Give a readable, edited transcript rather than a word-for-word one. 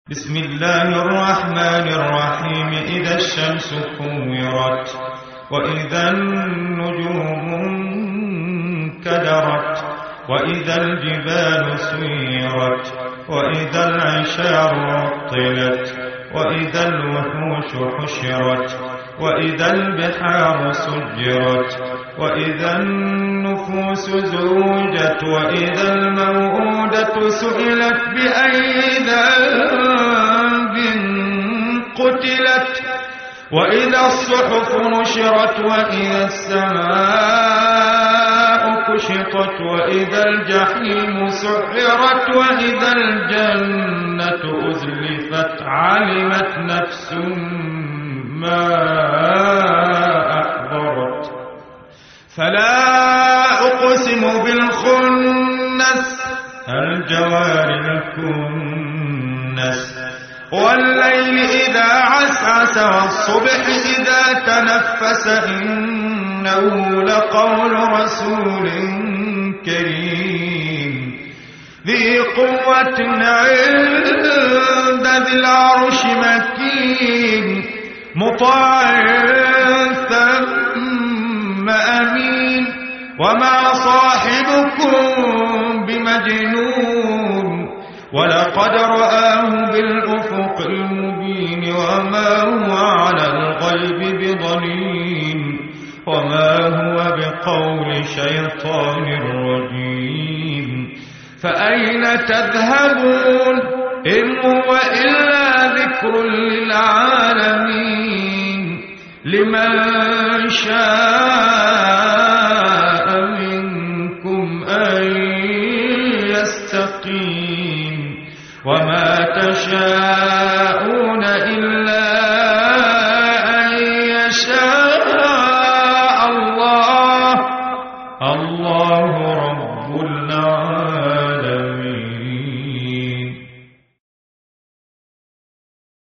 بسم الله الرحمن الرحيم. إذا الشمس كورت وإذا النجوم انكدرت وإذا الجبال سيرت وإذا العشار عطلت وإذا الوحوش حشرت وإذا البحار سجرت وإذا النفوس زوجت وإذا الموءودة سئلت بأي ذنب قتلت وإذا الصحف نشرت وإذا السماء كشطت وإذا الجحيم سعرت وإذا الجنة أزلفت علمت نفس ما أحضرت. فلا أقسم بالخنس الجوار الكنس والليل إذا عسعس والصبح إذا تنفس إنه لقول رسول كريم ذي قوة عند ذي العرش مكين مطاع ثم أمين وما صاحبكم بمجنون ولقد رآه بالأفق المبين وما هو على الغيب بضنين وما هو بقول شيطان رجيم. فأين تذهبون إن هو إلا ذكر للعالمين لمن شاء منكم أن يستقيم وما تشاءون إلا